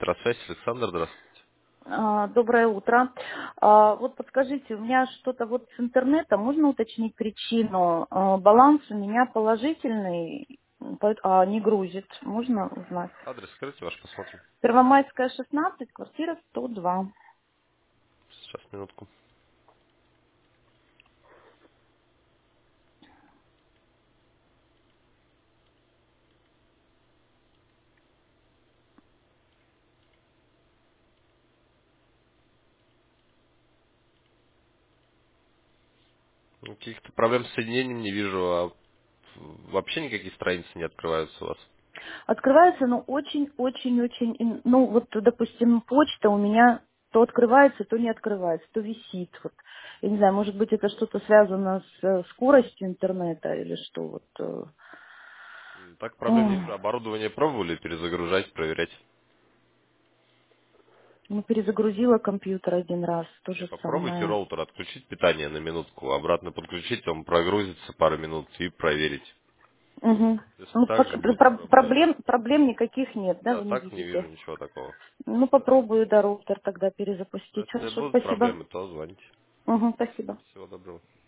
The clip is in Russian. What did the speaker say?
Электросвязь, Александр, здравствуйте. Доброе утро. Вот подскажите, у меня что-то вот с интернетом, можно уточнить причину? Баланс у меня положительный, не грузит. Можно узнать? Адрес скажите ваш, посмотрим. Первомайская, 16, квартира 102. Сейчас, минутку. Ну, каких-то проблем с соединением не вижу, а вообще никакие страницы не открываются у вас. Открывается, но очень-очень-очень, ну вот, допустим, почта у меня то открывается, то не открывается, то висит. Вот. Я не знаю, может быть, это что-то связано с скоростью интернета или что. Вот. Так проблем не Ох. вижу. Оборудование пробовали перезагружать, проверять? Ну, перезагрузила компьютер один раз, то Не, же попробуйте самое. роутер отключить питание на минутку, обратно подключить, он прогрузится пару минут и проверить. Угу. Если Ну, так же будет работать. проблем никаких нет, да, Да, вы не так не вижу видите? ничего такого. Ну, попробую, да, роутер тогда перезапустить. Если Хорошо, будут спасибо. проблемы, то звоните. Угу, спасибо. Всего доброго.